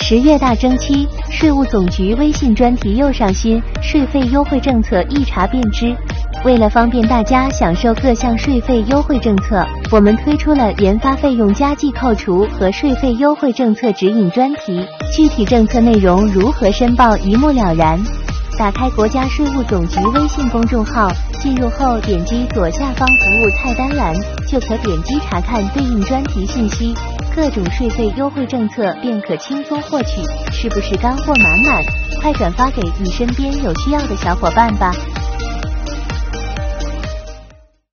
10月大征期，税务总局微信专题又上新税费优惠政策，一查便知。为了方便大家享受各项税费优惠政策，我们推出了研发费用加计扣除和税费优惠政策指引专题，具体政策内容如何申报一目了然。打开国家税务总局微信公众号，进入后点击左下方服务菜单栏，就可点击查看对应专题信息，各种税费优惠政策便可轻松获取，是不是干货满满？快转发给你身边有需要的小伙伴吧。